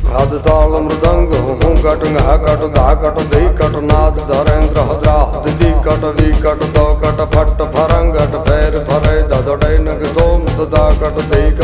हद ताल मृदंग हूँ कट घा कट धा कट धी कट नाद धरेंद्र हद्रा दिदी कट वी कट दो कट फट फरंगट फेर फरे ददड़े नग दोम ददा कट धी